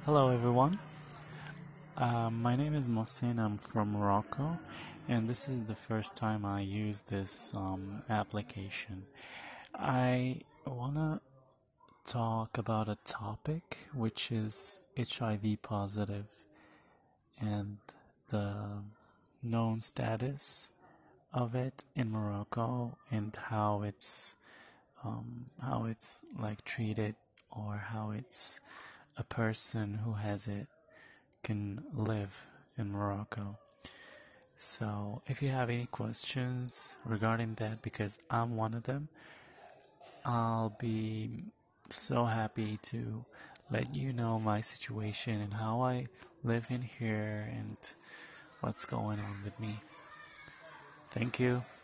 Hello everyone. My name is Mohsin. I'm from Morocco, and this is the first time I use this application. I wanna talk about a topic which is HIV positive and the known status of it in Morocco and how it's like treated, or how it's a person who has it can live in Morocco. So, if you have any questions regarding that, because I'm one of them, I'll be so happy to let you know my situation and how I live in here and what's going on with me. Thank you.